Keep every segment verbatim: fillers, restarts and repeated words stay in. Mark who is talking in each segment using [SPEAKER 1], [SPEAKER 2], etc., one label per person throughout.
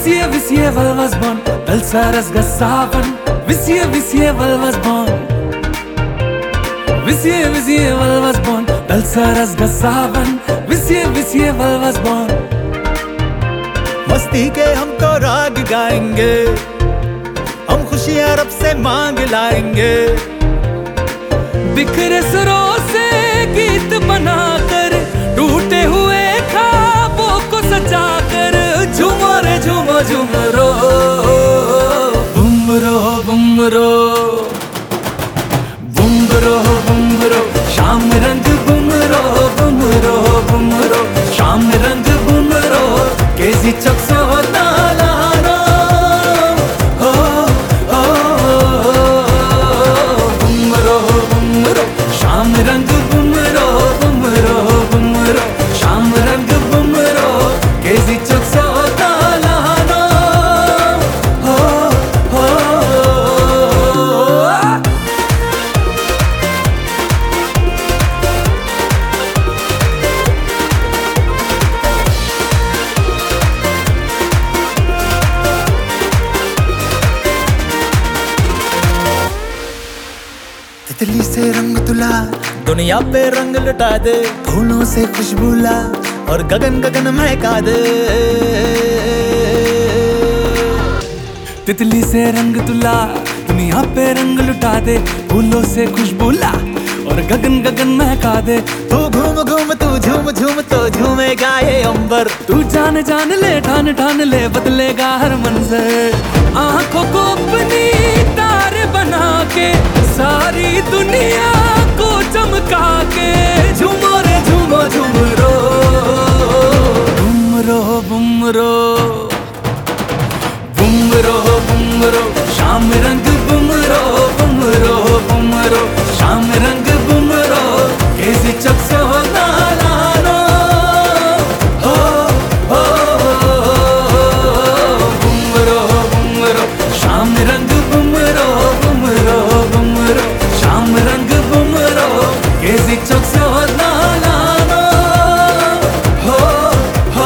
[SPEAKER 1] Visier, visier, weil was bon, Belsaras Gasavan. Visier, visier, weil was bon. Visier, visier, weil was bon, Belsaras Gasavan. Visier, visier, weil was bon.
[SPEAKER 2] मस्ती के हम तो राग गाएंगे, हम खुशियाँ रब से मांग लाएंगे।
[SPEAKER 1] बिखरे सुरों से गीत बनाकर, टूटे हुए ख्वाबों को सजाकर, झूमो रे झूमो झूमरो, बुमरो बुमरो, बुमरो बुमरो, शाम रंग बुमरो बुमरो बुमरो, शाम रंग बुमरो, केजी चक्सो तालानो, हो हो बुमरो बुमरो, शाम रंग बुमरो बुमरो बुमरो, शाम रंग बुमरो, केजी चक्सो तालानो, हो हो।
[SPEAKER 2] तितली से रंग तुला, दुनिया पे रंग लुटा दे, फूलों से खुशबू ला और गगन गगन महका दे।
[SPEAKER 1] तितली से रंग तुला, दुनिया पे रंग लुटा दे, फूलों से खुशबू ला और गगन गगन महका दे।
[SPEAKER 2] तू घूम घूम तू झूम झूम तो झूमेगा ये अंबर,
[SPEAKER 1] तू जान जान ले ठान ठान ले, बदलेगा हर मंजर। आंखों को अपनी तार बना के, सारी दुनिया को चमका के, झूमो रे झूमो झूमरो, बुमरो बुमरो, बुमरो बुमरो, शाम रंग बुमरो बुमरो बुमरो, शाम रंग बुमरो, केजी चक्सो तालानो, हो हो बुमरो बुमरो, शाम रंग बुमरो बुमरो बुमरो, शाम रंग बुमरो, केजी चक्सो तालानो, हो हो।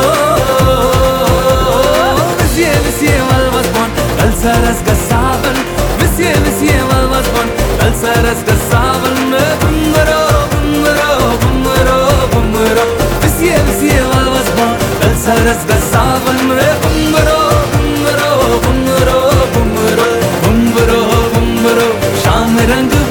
[SPEAKER 1] Visier, visier, weil was bon, Belsaras Gasavan. Visier, visier, weil was bon, Belsaras Gasavan. Bumro, bumro, bumro, bumro. Visier, visier, weil was bon, Belsaras Gasavan. Bumro, bumro, bumro, bumro, bumro, bumro, शाम रंग